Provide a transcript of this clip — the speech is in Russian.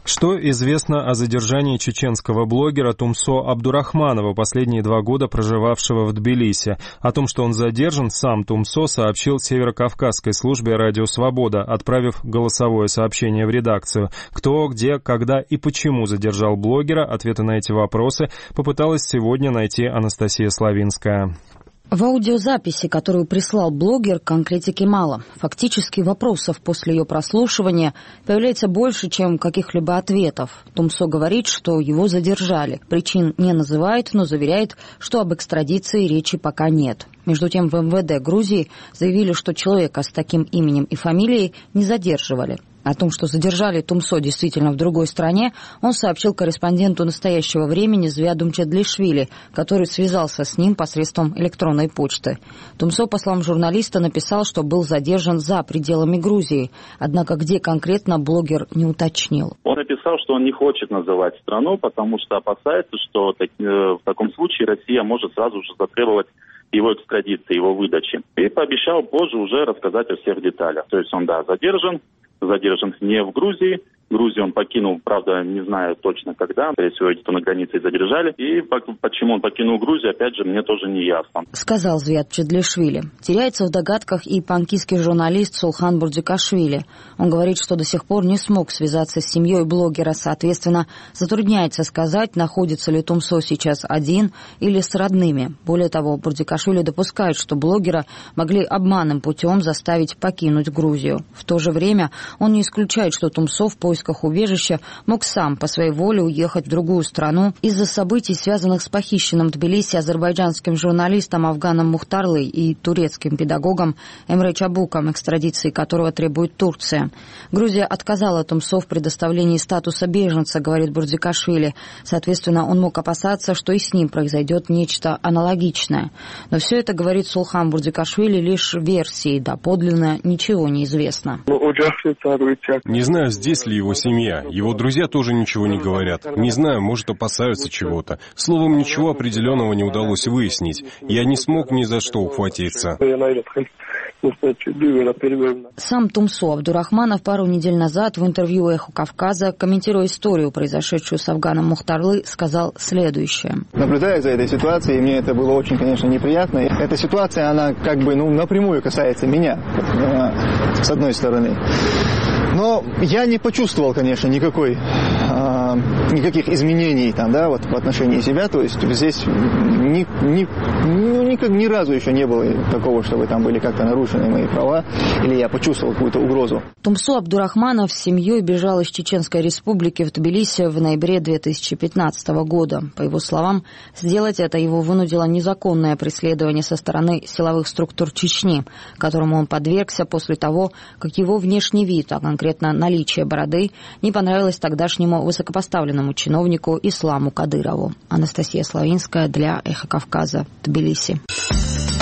Что известно о задержании чеченского блогера Тумсо Абдурахманова, последние 2 года проживавшего в Тбилиси? О том, что он задержан, сам Тумсо сообщил Северокавказской службе «Радио Свобода», отправив голосовое сообщение в редакцию. Кто, где, когда и почему задержал блогера, ответы на эти вопросы попыталась сегодня найти Анастасия Славинская. В аудиозаписи, которую прислал блогер, конкретики мало. Фактически вопросов после ее прослушивания появляется больше, чем каких-либо ответов. Тумсо говорит, что его задержали. Причин не называет, но заверяет, что об экстрадиции речи пока нет. Между тем, в МВД Грузии заявили, что человека с таким именем и фамилией не задерживали. О том, что задержали Тумсо действительно в другой стране, он сообщил корреспонденту «Настоящего времени» Звяду Мчедлишвили, который связался с ним посредством электронной почты. Тумсо, по словам журналиста, написал, что был задержан за пределами Грузии. Однако где конкретно, блогер не уточнил. Он написал, что он не хочет называть страну, потому что опасается, что в таком случае Россия может сразу же затребовать его экстрадиции, его выдачи. И пообещал позже уже рассказать о всех деталях. То есть он, задержан не в Грузии. Грузию он покинул, правда, не знаю точно когда. Скорее всего, где-то на границе задержали. И почему он покинул Грузию, опять же, мне тоже не ясно. Сказал Звяд Мчедлишвили. Теряется в догадках и панкистский журналист Сулхан Бурдикашвили. Он говорит, что до сих пор не смог связаться с семьей блогера. Соответственно, затрудняется сказать, находится ли Тумсо сейчас один или с родными. Более того, Бурдикашвили допускает, что блогера могли обманным путем заставить покинуть Грузию. В то же время он не исключает, что Тумсо в поисках убежища мог сам по своей воле уехать в другую страну из-за событий, связанных с похищенным в Тбилиси азербайджанским журналистом Афганом Мухтарлой и турецким педагогом Эмре Чабуком, экстрадиции которого требует Турция. Грузия отказала Тумсо в предоставлении статуса беженца, говорит Бурдикашвили. Соответственно, он мог опасаться, что и с ним произойдет нечто аналогичное. Но все это, говорит Сулхан Бурдикашвили, лишь версии, доподлинно ничего не известно. Не знаю, здесь ли его семья. Его друзья тоже ничего не говорят. Не знаю, может, опасаются чего-то. Словом, ничего определенного не удалось выяснить. Я не смог ни за что ухватиться. Сам Тумсо Абдурахманов пару недель назад в интервью «Эхо Кавказа», комментируя историю, произошедшую с Афганом Мухтарлы, сказал следующее. Наблюдая за этой ситуацией, мне это было очень, конечно, неприятно. Эта ситуация, она напрямую касается меня, с одной стороны. Но я не почувствовал, конечно, никаких изменений в отношении себя. То есть здесь ни разу еще не было такого, чтобы там были как-то нарушены мои права, или я почувствовал какую-то угрозу. Тумсо Абдурахманов с семьей бежал из Чеченской республики в Тбилиси в ноябре 2015 года. По его словам, сделать это его вынудило незаконное преследование со стороны силовых структур Чечни, которому он подвергся после того, как его внешний вид, а конкретно наличие бороды, не понравилось тогдашнему высокопоставленному чиновнику Исламу Кадырову. Анастасия Славинская для «Эхо Кавказа», Тбилиси.